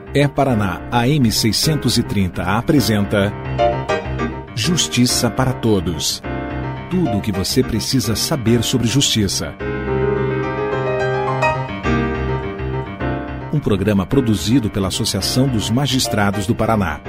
É Paraná AM 630 apresenta Justiça para Todos. Tudo o que você precisa saber sobre justiça. Um programa produzido pela Associação dos Magistrados do Paraná.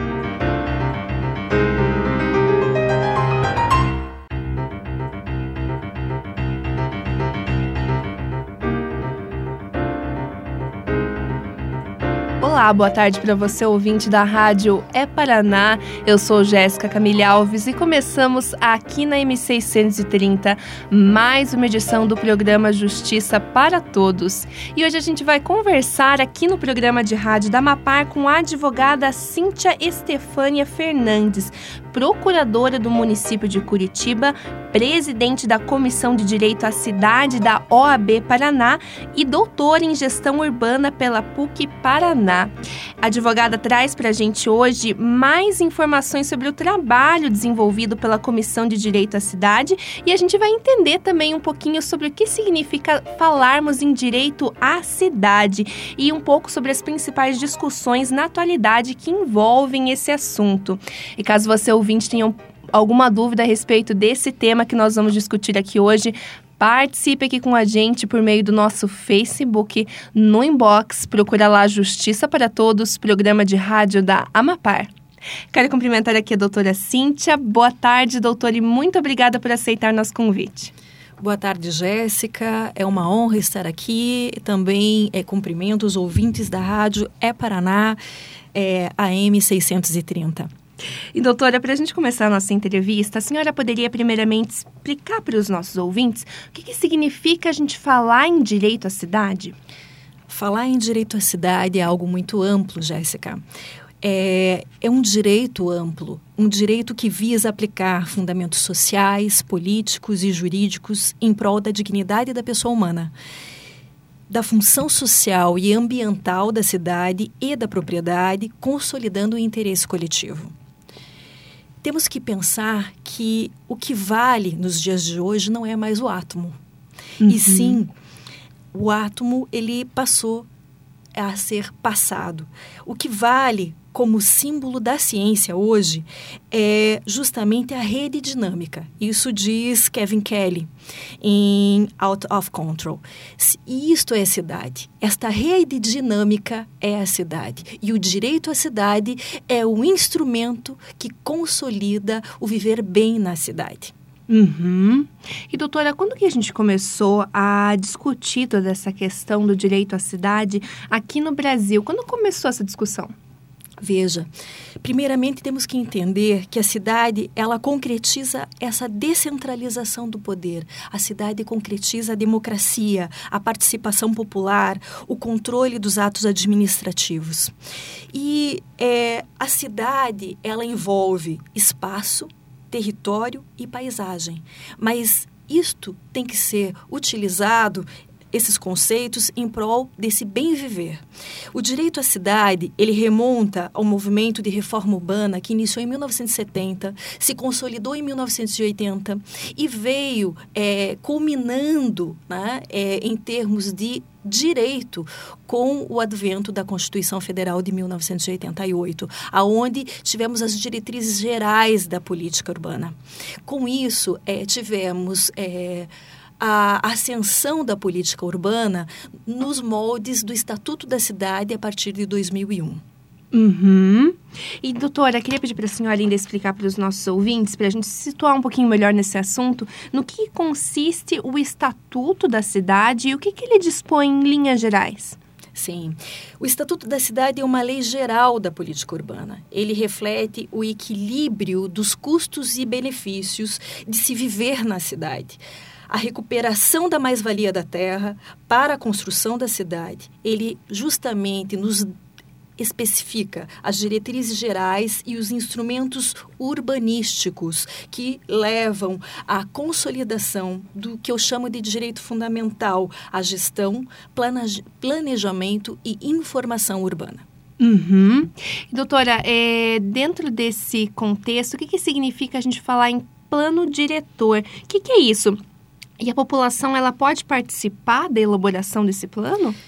Olá, boa tarde para você, ouvinte da Rádio É Paraná. Eu sou Jéssica Camille Alves e começamos aqui na M630 mais uma edição do programa Justiça para Todos. E hoje a gente vai conversar aqui no programa de rádio da Amapar com a advogada Cíntia Estefânia Fernandes, procuradora do município de Curitiba, presidente da Comissão de Direito à Cidade da OAB Paraná e doutora em Gestão Urbana pela PUC Paraná. A advogada traz para a gente hoje mais informações sobre o trabalho desenvolvido pela Comissão de Direito à Cidade e a gente vai entender também um pouquinho sobre o que significa falarmos em direito à cidade e um pouco sobre as principais discussões na atualidade que envolvem esse assunto. E caso você ouvinte tenha alguma dúvida a respeito desse tema que nós vamos discutir aqui hoje, participe aqui com a gente por meio do nosso Facebook, no inbox, procura lá Justiça para Todos, programa de rádio da Amapar. Quero cumprimentar aqui a doutora Cíntia. Boa tarde, doutora, e muito obrigada por aceitar nosso convite. Boa tarde, Jéssica. É uma honra estar aqui. Também cumprimento os ouvintes da rádio É Paraná, AM 630. E, doutora, para a gente começar a nossa entrevista, a senhora poderia primeiramente explicar para os nossos ouvintes o que significa a gente falar em direito à cidade? Falar em direito à cidade é algo muito amplo, Jéssica. É um direito amplo, um direito que visa aplicar fundamentos sociais, políticos e jurídicos em prol da dignidade da pessoa humana, da função social e ambiental da cidade e da propriedade, consolidando o interesse coletivo. Temos que pensar que o que vale nos dias de hoje não é mais o átomo. E sim, o átomo ele passou a ser passado. O que vale como símbolo da ciência hoje é justamente a rede dinâmica. Isso diz Kevin Kelly em Out of Control. E isto é a cidade. Esta rede dinâmica é a cidade. E o direito à cidade é o instrumento que consolida o viver bem na cidade. E, doutora, quando que a gente começou a discutir toda essa questão do direito à cidade aqui no Brasil? Quando começou essa discussão? Veja, primeiramente temos que entender que a cidade, ela concretiza essa descentralização do poder. A cidade concretiza a democracia, a participação popular, o controle dos atos administrativos. E a cidade, ela envolve espaço, território e paisagem. Mas isto tem que ser utilizado, esses conceitos, em prol desse bem viver. O direito à cidade, ele remonta ao movimento de reforma urbana que iniciou em 1970, se consolidou em 1980 e veio culminando, né, em termos de direito com o advento da Constituição Federal de 1988, aonde tivemos as diretrizes gerais da política urbana. Com isso, tivemos a ascensão da política urbana nos moldes do Estatuto da Cidade a partir de 2001. E, doutora, queria pedir para a senhora ainda explicar para os nossos ouvintes, para a gente se situar um pouquinho melhor nesse assunto, no que consiste o Estatuto da Cidade e o que ele dispõe em linhas gerais. Sim. O Estatuto da Cidade é uma lei geral da política urbana. Ele reflete o equilíbrio dos custos e benefícios de se viver na cidade. A recuperação da mais-valia da terra para a construção da cidade. Ele justamente nos especifica as diretrizes gerais e os instrumentos urbanísticos que levam à consolidação do que eu chamo de direito fundamental, a gestão, planejamento e informação urbana. Doutora, dentro desse contexto, o que significa a gente falar em plano diretor? O que é isso? E a população, ela pode participar da elaboração desse plano?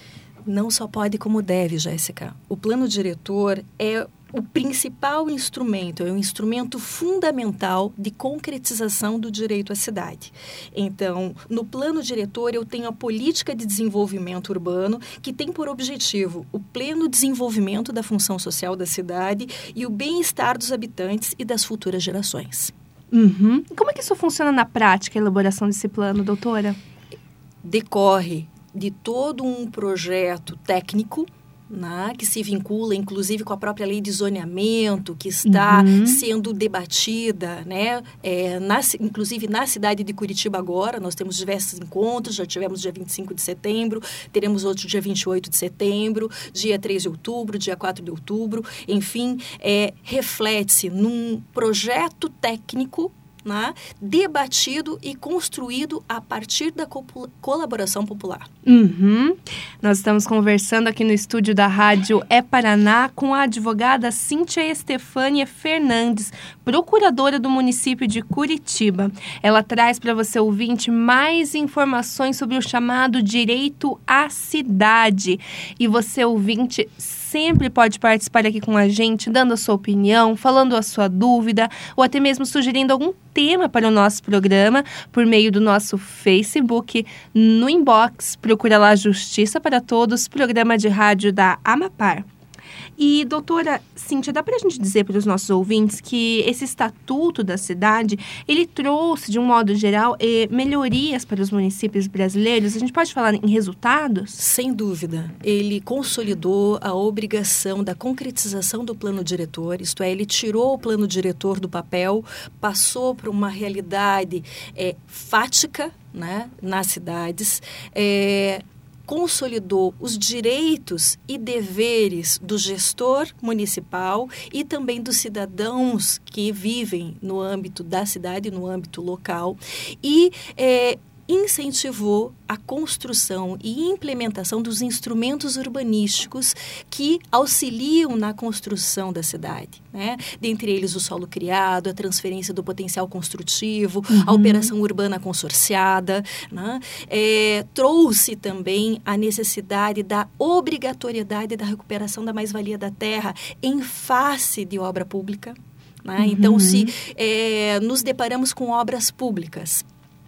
Não só pode como deve, Jéssica. O plano diretor é o principal instrumento, é um instrumento fundamental de concretização do direito à cidade. Então, no plano diretor, eu tenho a política de desenvolvimento urbano, que tem por objetivo o pleno desenvolvimento da função social da cidade e o bem-estar dos habitantes e das futuras gerações. Uhum. Como é que isso funciona na prática, a elaboração desse plano, doutora? Decorre de todo um projeto técnico, né, que se vincula, inclusive, com a própria lei de zoneamento, que está sendo debatida, né, inclusive na cidade de Curitiba agora. Nós temos diversos encontros, já tivemos dia 25 de setembro, teremos outro dia 28 de setembro, dia 3 de outubro, dia 4 de outubro. Enfim, reflete-se num projeto técnico, né, debatido e construído a partir da colaboração popular. Uhum. Nós estamos conversando aqui no estúdio da Rádio Paraná com a advogada Cíntia Estefânia Fernandes, procuradora do município de Curitiba. Ela traz para você, ouvinte, mais informações sobre o chamado direito à cidade. E você, ouvinte, sempre pode participar aqui com a gente, dando a sua opinião, falando a sua dúvida, ou até mesmo sugerindo algum tema para o nosso programa, por meio do nosso Facebook, no inbox. Procura lá Justiça para Todos, programa de rádio da Amapar. E, doutora Cíntia, dá para a gente dizer para os nossos ouvintes que esse estatuto da cidade, ele trouxe, de um modo geral, melhorias para os municípios brasileiros? A gente pode falar em resultados? Sem dúvida. Ele consolidou a obrigação da concretização do plano diretor, isto é, ele tirou o plano diretor do papel, passou para uma realidade fática, né, nas cidades, consolidou os direitos e deveres do gestor municipal e também dos cidadãos que vivem no âmbito da cidade, no âmbito local, e incentivou a construção e implementação dos instrumentos urbanísticos que auxiliam na construção da cidade, né? Dentre eles o solo criado, a transferência do potencial construtivo, a operação urbana consorciada, né? Trouxe também a necessidade da obrigatoriedade da recuperação da mais-valia da terra em face de obra pública, né? Então, se nos deparamos com obras públicas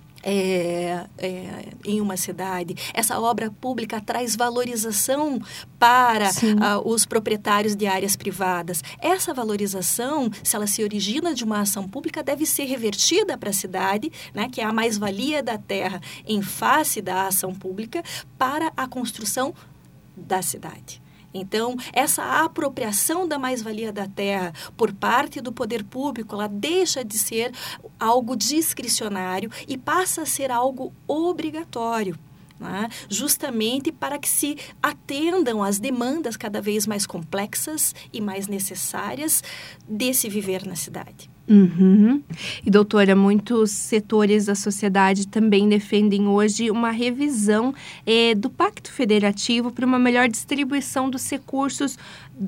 em uma cidade, essa obra pública traz valorização para os proprietários de áreas privadas. Essa valorização, se ela se origina de uma ação pública, deve ser revertida para a cidade, né, que é a mais-valia da terra em face da ação pública, para a construção da cidade. Então, essa apropriação da mais-valia da terra por parte do poder público, ela deixa de ser algo discricionário e passa a ser algo obrigatório, né? Justamente para que se atendam às demandas cada vez mais complexas e mais necessárias desse viver na cidade. Uhum. E, doutora, muitos setores da sociedade também defendem hoje uma revisão do Pacto Federativo para uma melhor distribuição dos recursos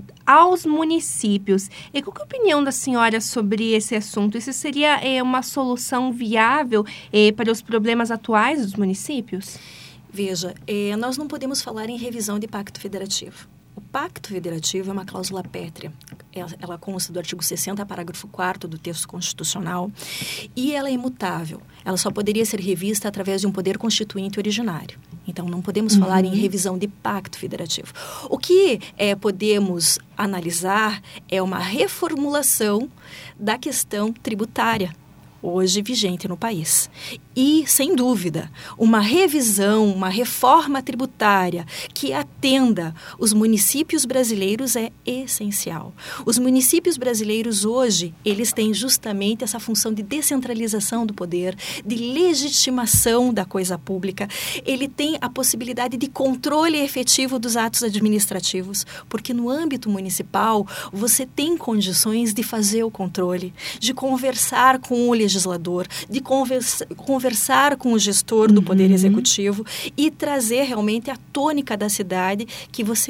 aos municípios. E qual é a opinião da senhora sobre esse assunto? Isso seria uma solução viável para os problemas atuais dos municípios? Veja, nós não podemos falar em revisão de Pacto Federativo. O Pacto Federativo é uma cláusula pétrea. Ela consta do artigo 60, parágrafo 4º do texto constitucional, e ela é imutável. Ela só poderia ser revista através de um poder constituinte originário. Então, não podemos falar em revisão de Pacto Federativo. O que podemos analisar é uma reformulação da questão tributária hoje vigente no país. E, sem dúvida, uma revisão, uma reforma tributária que atenda os municípios brasileiros é essencial. Os municípios brasileiros hoje, eles têm justamente essa função de descentralização do poder, de legitimação da coisa pública. Ele tem a possibilidade de controle efetivo dos atos administrativos, porque no âmbito municipal você tem condições de fazer o controle, de conversar com o legislador, de conversar com o gestor do Poder Executivo e trazer realmente a tônica da cidade que você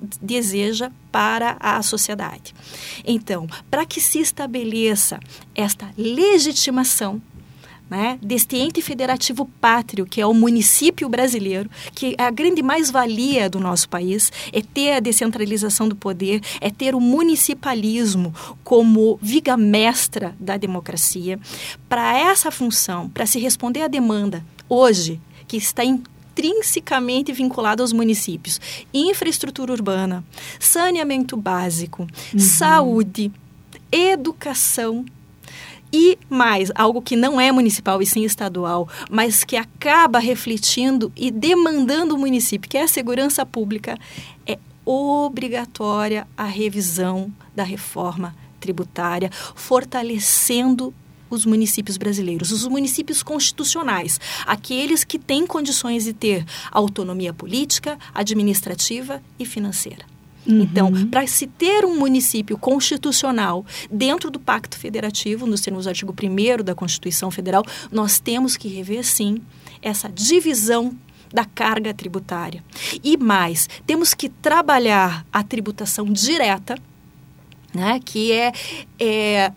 deseja para a sociedade. Então, para que se estabeleça esta legitimação né, deste ente federativo pátrio, que é o município brasileiro, que a grande mais-valia do nosso país é ter a descentralização do poder, é ter o municipalismo como viga mestra da democracia. Para essa função, para se responder à demanda hoje, que está intrinsecamente vinculada aos municípios, infraestrutura urbana, saneamento básico, saúde, educação, e mais, algo que não é municipal e sim estadual, mas que acaba refletindo e demandando o município, que é a segurança pública, é obrigatória a revisão da reforma tributária, fortalecendo os municípios brasileiros, os municípios constitucionais, aqueles que têm condições de ter autonomia política, administrativa e financeira. Então, para se ter um município constitucional dentro do Pacto Federativo, nos termos do artigo 1º da Constituição Federal, nós temos que rever, sim, essa divisão da carga tributária. E mais, temos que trabalhar a tributação direta, né, que é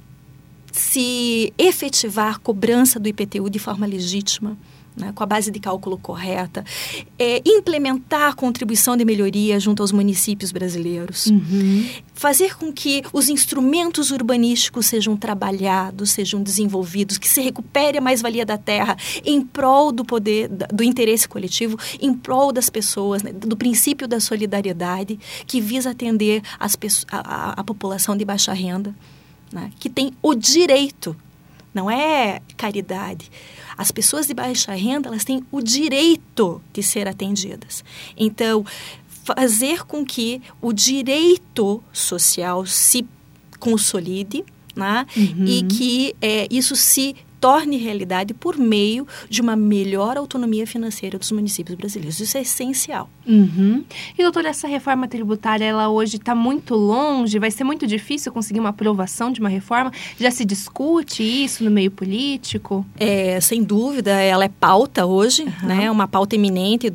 se efetivar a cobrança do IPTU de forma legítima, né, com a base de cálculo correta, implementar a contribuição de melhoria junto aos municípios brasileiros, fazer com que os instrumentos urbanísticos sejam trabalhados, sejam desenvolvidos, que se recupere a mais-valia da terra em prol do poder, do interesse coletivo, em prol das pessoas, né, do princípio da solidariedade, que visa atender a população de baixa renda, né, que tem o direito, não é caridade. As pessoas de baixa renda, elas têm o direito de ser atendidas. Então, fazer com que o direito social se consolide, né? E que isso se torne realidade por meio de uma melhor autonomia financeira dos municípios brasileiros. Isso é essencial. E, doutora, essa reforma tributária, ela hoje está muito longe? Vai ser muito difícil conseguir uma aprovação de uma reforma? Já se discute isso no meio político? Sem dúvida, ela é pauta hoje, né? Uma pauta eminente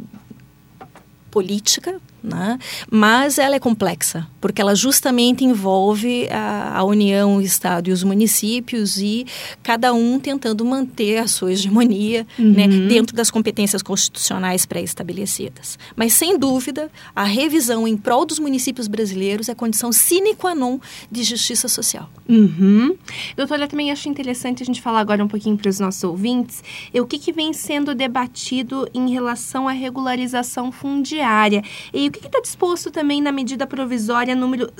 política, né? Mas ela é complexa, porque ela justamente envolve a União, o Estado e os municípios, e cada um tentando manter a sua hegemonia, né, dentro das competências constitucionais pré-estabelecidas. Mas, sem dúvida, a revisão em prol dos municípios brasileiros é condição sine qua non de justiça social. Doutora, eu também acho interessante a gente falar agora um pouquinho para os nossos ouvintes o que vem sendo debatido em relação à regularização fundiária. E o que está disposto também na medida provisória número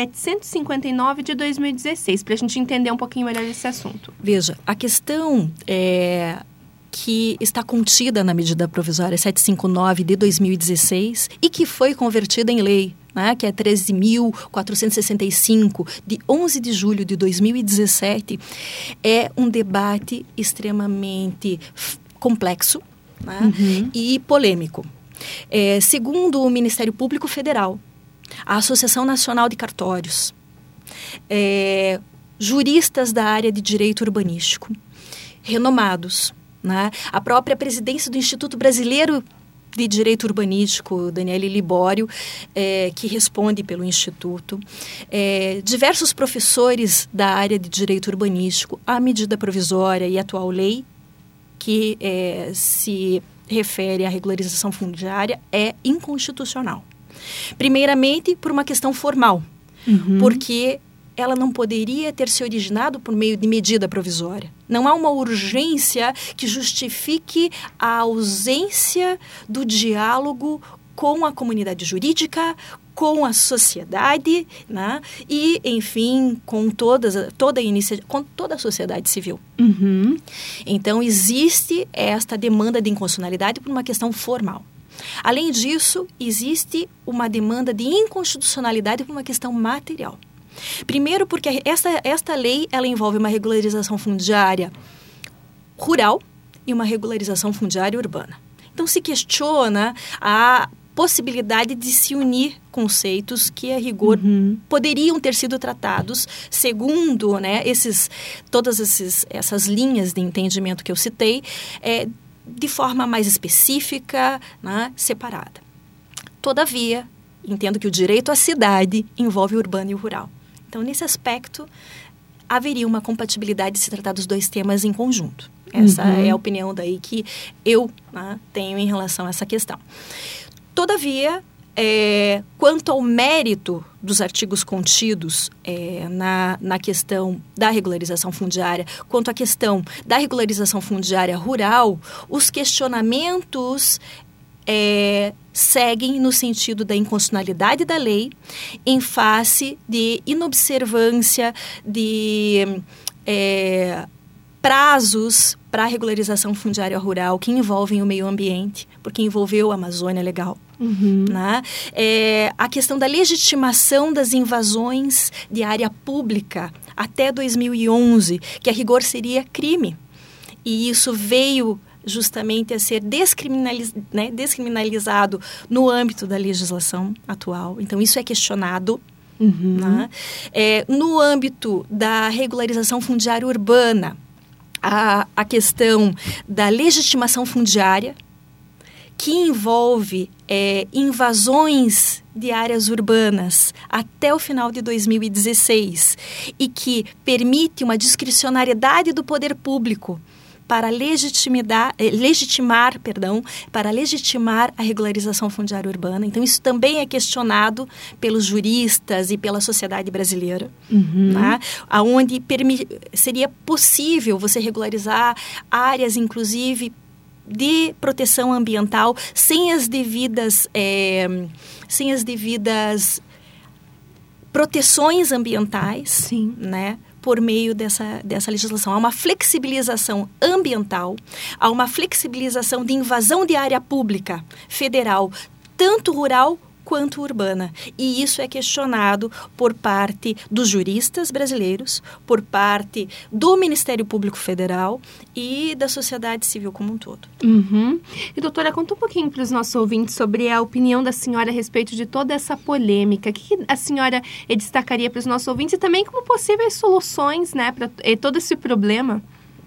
759 de 2016, para a gente entender um pouquinho melhor esse assunto. Veja, a questão que está contida na medida provisória 759 de 2016 e que foi convertida em lei, né, que é 13.465, de 11 de julho de 2017, é um debate extremamente complexo, né, e polêmico. Segundo o Ministério Público Federal, a Associação Nacional de Cartórios, juristas da área de direito urbanístico, renomados, né? A própria presidência do Instituto Brasileiro de Direito Urbanístico, Daniele Libório, que responde pelo Instituto, diversos professores da área de direito urbanístico, a medida provisória e a atual lei, que se refere à regularização fundiária, é inconstitucional. Primeiramente, por uma questão formal, porque ela não poderia ter se originado por meio de medida provisória. Não há uma urgência que justifique a ausência do diálogo com a comunidade jurídica, com a sociedade, né? E, enfim, com toda a sociedade civil. Então, existe esta demanda de inconstitucionalidade por uma questão formal. Além disso, existe uma demanda de inconstitucionalidade por uma questão material. Primeiro, porque esta lei ela envolve uma regularização fundiária rural e uma regularização fundiária urbana. Então, se questiona a possibilidade de se unir conceitos que, a rigor, poderiam ter sido tratados segundo, né, todas essas linhas de entendimento que eu citei, de forma mais específica, né, separada. Todavia, entendo que o direito à cidade envolve o urbano e o rural. Então, nesse aspecto, haveria uma compatibilidade de se tratar dos dois temas em conjunto. Essa é a opinião daí que eu, né, tenho em relação a essa questão. Todavia, quanto ao mérito dos artigos contidos na questão da regularização fundiária, quanto à questão da regularização fundiária rural, os questionamentos seguem no sentido da inconstitucionalidade da lei em face de inobservância de prazos para a regularização fundiária rural que envolvem o meio ambiente, porque envolveu a Amazônia Legal. Né? A questão da legitimação das invasões de área pública até 2011, que a rigor seria crime. E isso veio justamente a ser descriminalizado no âmbito da legislação atual. Então, isso é questionado. Né? No âmbito da regularização fundiária urbana, a questão da legitimação fundiária, que envolve invasões de áreas urbanas até o final de 2016 e que permite uma discricionariedade do poder público para legitimar a regularização fundiária urbana. Então, isso também é questionado pelos juristas e pela sociedade brasileira, né? Onde seria possível você regularizar áreas, inclusive, de proteção ambiental sem as devidas proteções ambientais. Sim. Né? Por meio dessa legislação. Há uma flexibilização ambiental, há uma flexibilização de invasão de área pública federal, tanto rural quanto urbana. E isso é questionado por parte dos juristas brasileiros, por parte do Ministério Público Federal e da sociedade civil como um todo. E, doutora, conta um pouquinho para os nossos ouvintes sobre a opinião da senhora a respeito de toda essa polêmica. O que a senhora destacaria para os nossos ouvintes e também como possíveis soluções, né, para todo esse problema?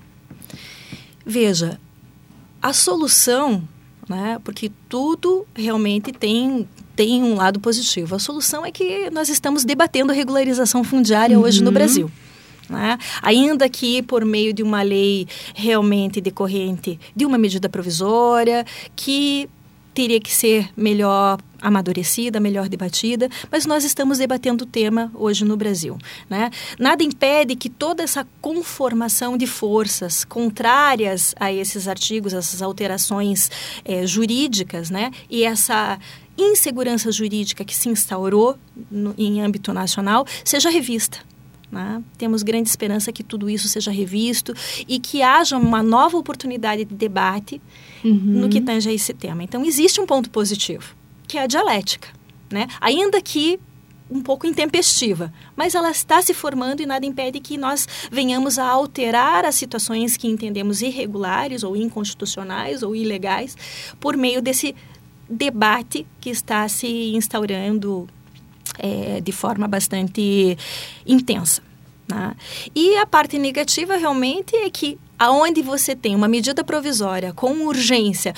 Veja, a solução, né, porque tudo realmente tem um lado positivo. A solução é que nós estamos debatendo a regularização fundiária hoje no Brasil. Né? Ainda que por meio de uma lei realmente decorrente de uma medida provisória, que teria que ser melhor amadurecida, melhor debatida, mas nós estamos debatendo o tema hoje no Brasil. Né? Nada impede que toda essa conformação de forças contrárias a esses artigos, essas alterações jurídicas, né? E essa insegurança jurídica que se instaurou em âmbito nacional seja revista. Né? Temos grande esperança que tudo isso seja revisto e que haja uma nova oportunidade de debate no que tange a esse tema. Então, existe um ponto positivo, que é a dialética. Né? Ainda que um pouco intempestiva, mas ela está se formando e nada impede que nós venhamos a alterar as situações que entendemos irregulares ou inconstitucionais ou ilegais por meio desse debate que está se instaurando de forma bastante intensa. Né? E a parte negativa realmente é que aonde você tem uma medida provisória com urgência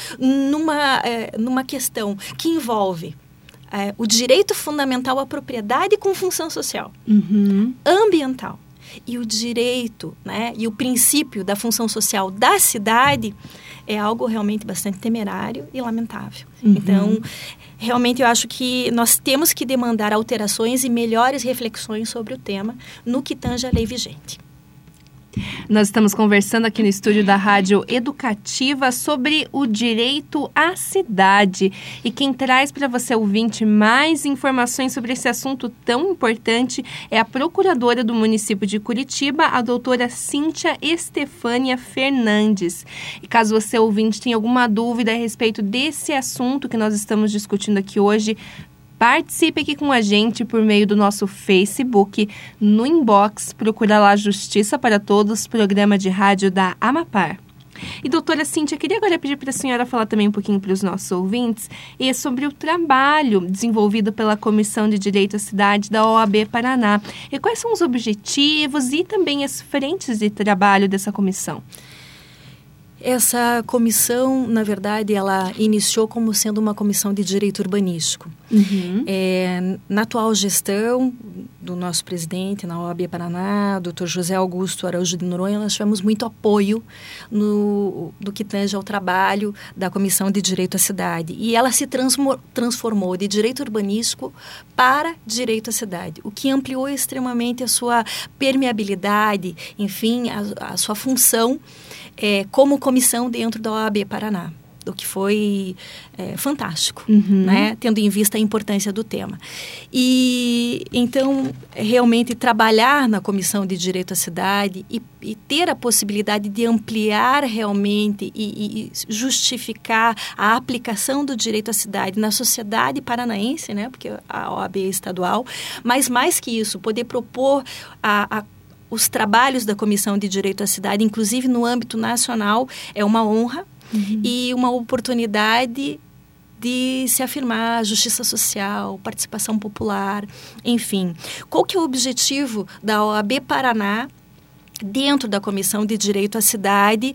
numa questão que envolve o direito fundamental à propriedade com função social, ambiental, e o direito, né, e o princípio da função social da cidade, é algo realmente bastante temerário e lamentável. Então, realmente eu acho que nós temos que demandar alterações e melhores reflexões sobre o tema no que tange à lei vigente. Nós estamos conversando aqui no estúdio da Rádio Educativa sobre o direito à cidade. E quem traz para você, ouvinte, mais informações sobre esse assunto tão importante é a procuradora do município de Curitiba, a doutora Cíntia Estefânia Fernandes. E caso você, ouvinte, tenha alguma dúvida a respeito desse assunto que nós estamos discutindo aqui hoje, participe aqui com a gente por meio do nosso Facebook, no inbox, procura lá Justiça para Todos, programa de rádio da Amapar. E doutora Cíntia, queria agora pedir para a senhora falar também um pouquinho para os nossos ouvintes sobre o trabalho desenvolvido pela Comissão de Direito à Cidade da OAB Paraná. E quais são os objetivos e também as frentes de trabalho dessa comissão? Essa comissão, na verdade, ela iniciou como sendo uma comissão de direito urbanístico. Na atual gestão do nosso presidente na OAB Paraná, Dr. José Augusto Araújo de Noronha, nós tivemos muito apoio do que tange ao trabalho da Comissão de Direito à Cidade. E ela se transformou de direito urbanístico para direito à cidade, o que ampliou extremamente a sua permeabilidade, enfim, a sua função como comissão dentro da OAB Paraná. O que foi fantástico, né? Tendo em vista a importância do tema. E, então, realmente trabalhar na Comissão de Direito à Cidade e ter a possibilidade de ampliar realmente e justificar a aplicação do direito à cidade na sociedade paranaense, né? Porque a OAB é estadual, mas mais que isso, poder propor os trabalhos da Comissão de Direito à Cidade, inclusive no âmbito nacional, é uma honra. E uma oportunidade de se afirmar justiça social, participação popular, enfim. Qual que é o objetivo da OAB Paraná dentro da Comissão de Direito à Cidade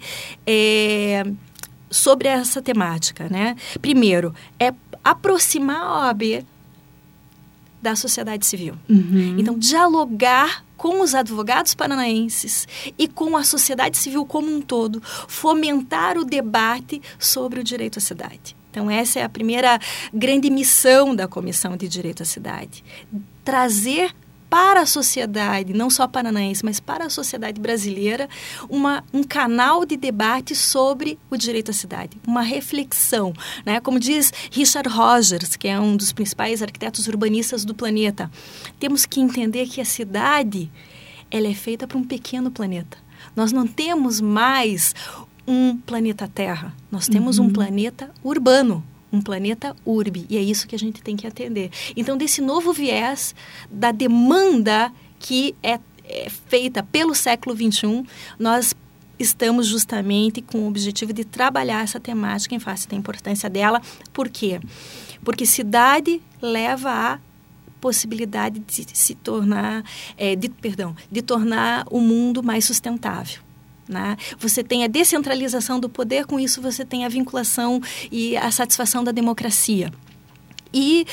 sobre essa temática, né? Primeiro, é aproximar a OAB da sociedade civil. Então, dialogar com os advogados paranaenses e com a sociedade civil como um todo, fomentar o debate sobre o direito à cidade. Então, essa é a primeira grande missão da Comissão de Direito à Cidade. Trazer para a sociedade, não só paranaense, mas para a sociedade brasileira, um canal de debate sobre o direito à cidade, uma reflexão, né? Como diz Richard Rogers, que é um dos principais arquitetos urbanistas do planeta, temos que entender que a cidade, ela é feita para um pequeno planeta. Nós não temos mais um planeta Terra, nós temos um planeta urbano, um planeta urbe, e é isso que a gente tem que atender. Então, desse novo viés da demanda que é feita pelo século XXI, nós estamos justamente com o objetivo de trabalhar essa temática em face da importância dela. Por quê? Porque cidade leva a possibilidade de se tornar, de tornar o mundo mais sustentável. Né? Você tem a descentralização do poder, com isso você tem a vinculação e a satisfação da democracia. E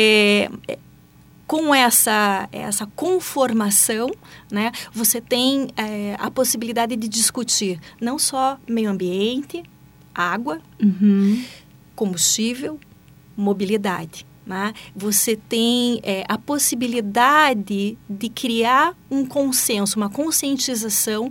com essa conformação, né, você tem a possibilidade de discutir não só meio ambiente, água, combustível, mobilidade. Né? Você tem a possibilidade de criar um consenso, uma conscientização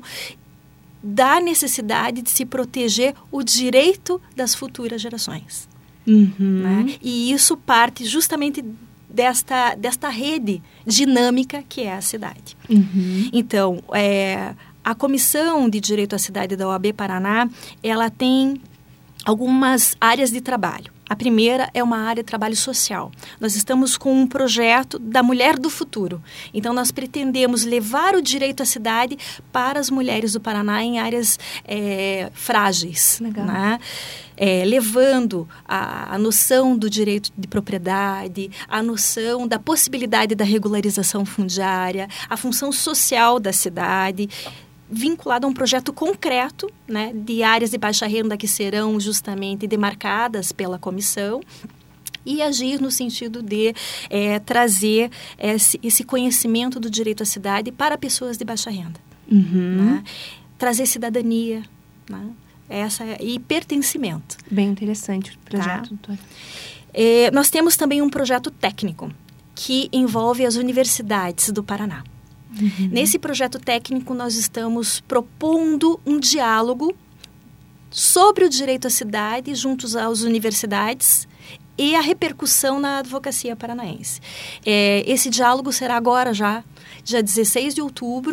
da necessidade de se proteger o direito das futuras gerações. Né? E isso parte justamente desta rede dinâmica que é a cidade. Então, a Comissão de Direito à Cidade da OAB Paraná, ela tem algumas áreas de trabalho. A primeira é uma área de trabalho social. Nós estamos com um projeto da Mulher do Futuro. Então, nós pretendemos levar o direito à cidade para as mulheres do Paraná em áreas frágeis. Legal. Né? Levando a noção do direito de propriedade, a noção da possibilidade da regularização fundiária, a função social da cidade, vinculado a um projeto concreto, né, de áreas de baixa renda que serão justamente demarcadas pela comissão e agir no sentido de trazer esse conhecimento do direito à cidade para pessoas de baixa renda. Né? Trazer cidadania, né? E pertencimento. Bem interessante o projeto, doutora. Nós temos também um projeto técnico que envolve as universidades do Paraná. Nesse projeto técnico, nós estamos propondo um diálogo sobre o direito à cidade juntos às universidades e a repercussão na advocacia paranaense. Esse diálogo será agora já, dia 16 de outubro,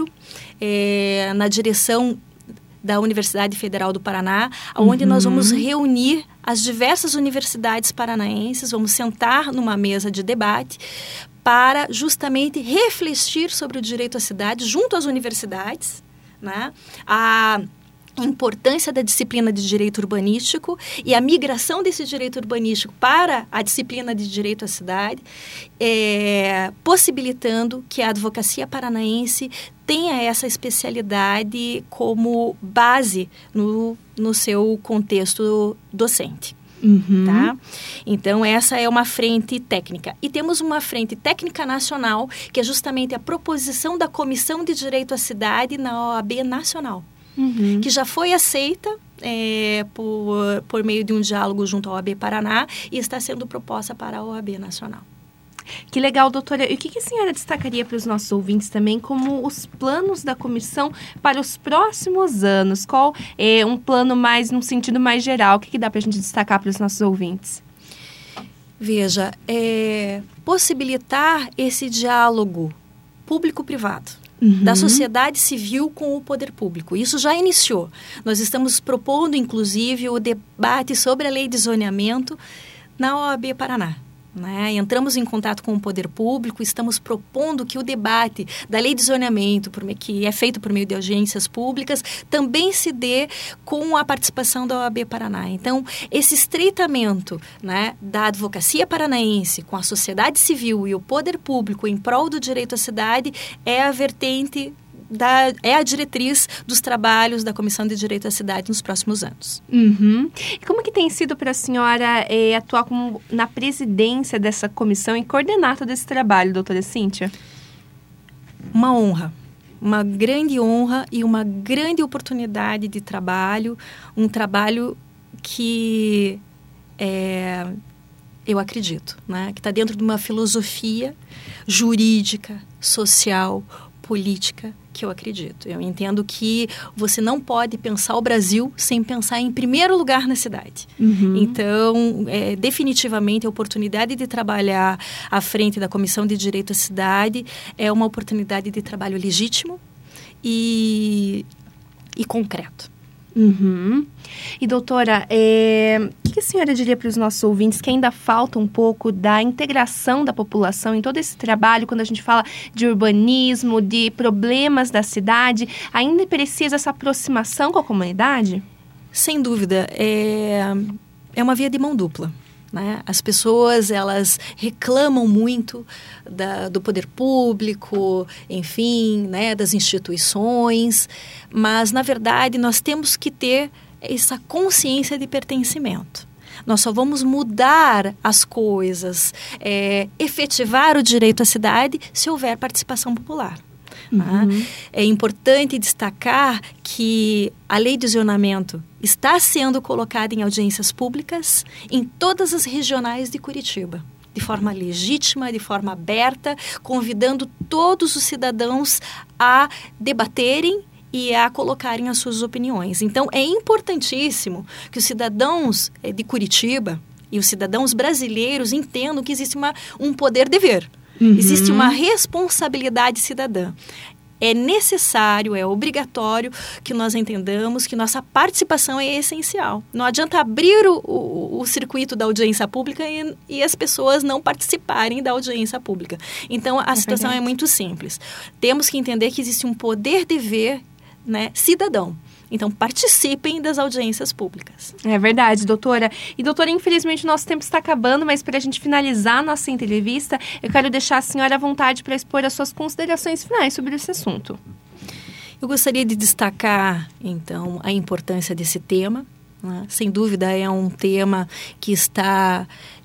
na direção da Universidade Federal do Paraná, onde nós vamos reunir as diversas universidades paranaenses, vamos sentar numa mesa de debate para justamente refletir sobre o direito à cidade junto às universidades, né? A importância da disciplina de direito urbanístico e a migração desse direito urbanístico para a disciplina de direito à cidade, possibilitando que a advocacia paranaense tenha essa especialidade como base no seu contexto docente. Tá? Então, essa é uma frente técnica. E temos uma frente técnica nacional, que é justamente a proposição da Comissão de Direito à Cidade na OAB Nacional, que já foi aceita por meio de um diálogo junto à OAB Paraná e está sendo proposta para a OAB Nacional. Que legal, doutora. E o que a senhora destacaria para os nossos ouvintes também como os planos da comissão para os próximos anos? Qual é um plano mais, num sentido mais geral? O que dá para a gente destacar para os nossos ouvintes? Veja, possibilitar esse diálogo público-privado. Da sociedade civil com o poder público. Isso já iniciou. Nós estamos propondo, inclusive, o debate sobre a lei de zoneamento na OAB Paraná. Entramos em contato com o poder público, estamos propondo que o debate da lei de zoneamento, que é feito por meio de audiências públicas, também se dê com a participação da OAB Paraná. Então, esse estreitamento da advocacia paranaense com a sociedade civil e o poder público em prol do direito à cidade é a vertente é a diretriz dos trabalhos da Comissão de Direito à Cidade nos próximos anos. E como que tem sido para a senhora atuar na presidência dessa comissão e coordenar todo esse trabalho, doutora Cíntia? Uma honra. Uma grande honra e uma grande oportunidade de trabalho. Um trabalho que eu acredito, que está dentro de uma filosofia jurídica, social, política, que eu acredito. Eu entendo que você não pode pensar o Brasil sem pensar em primeiro lugar na cidade. Então, definitivamente, a oportunidade de trabalhar à frente da Comissão de Direito à Cidade é uma oportunidade de trabalho legítimo e concreto. E, doutora, o que a senhora diria para os nossos ouvintes que ainda falta um pouco da integração da população em todo esse trabalho, quando a gente fala de urbanismo, de problemas da cidade, ainda precisa essa aproximação com a comunidade? Sem dúvida, é uma via de mão dupla. As pessoas, elas reclamam muito do poder público, enfim, das instituições, mas, na verdade, nós temos que ter essa consciência de pertencimento. Nós só vamos mudar as coisas, efetivar o direito à cidade, se houver participação popular. É importante destacar que a lei de zoneamento está sendo colocada em audiências públicas em todas as regionais de Curitiba, de forma legítima, de forma aberta, convidando todos os cidadãos a debaterem e a colocarem as suas opiniões. Então, é importantíssimo que os cidadãos de Curitiba e os cidadãos brasileiros entendam que existe um poder-dever. Existe uma responsabilidade cidadã. É necessário, é obrigatório que nós entendamos que nossa participação é essencial. Não adianta abrir o circuito da audiência pública e as pessoas não participarem da audiência pública. Então, a situação é muito simples. Temos que entender que existe um poder-dever cidadão. Então, participem das audiências públicas. É verdade, doutora. E, doutora, infelizmente o nosso tempo está acabando, mas para a gente finalizar a nossa entrevista, eu quero deixar a senhora à vontade para expor as suas considerações finais sobre esse assunto. Eu gostaria de destacar, então, a importância desse tema. Sem dúvida, é um tema que está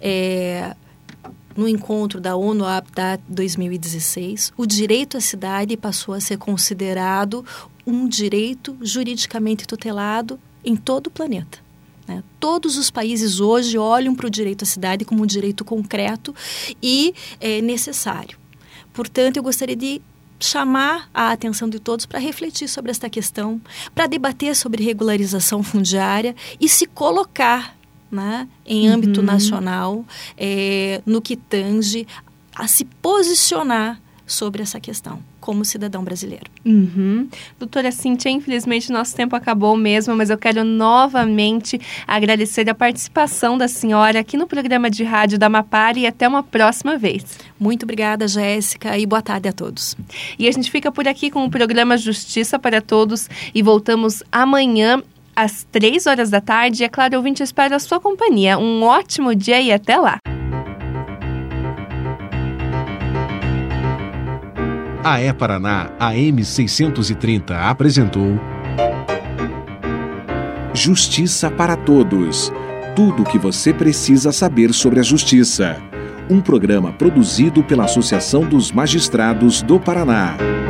no encontro da ONU Habitat 2016. O direito à cidade passou a ser considerado um direito juridicamente tutelado em todo o planeta. Todos os países hoje olham para o direito à cidade como um direito concreto e necessário. Portanto, eu gostaria de chamar a atenção de todos para refletir sobre esta questão, para debater sobre regularização fundiária e se colocar em âmbito nacional no que tange a se posicionar sobre essa questão, como cidadão brasileiro. Doutora Cíntia, infelizmente nosso tempo acabou mesmo, mas eu quero novamente agradecer a participação da senhora aqui no programa de rádio da Mapar e até uma próxima vez. Muito obrigada, Jéssica, e boa tarde a todos. E a gente fica por aqui com o programa Justiça para Todos e voltamos amanhã às 3 horas da tarde. É claro, ouvinte, espero a sua companhia. Um ótimo dia e até lá. A E-Paraná AM 630 apresentou Justiça para Todos, Tudo o que você precisa saber sobre a Justiça. Um programa produzido pela Associação dos Magistrados do Paraná.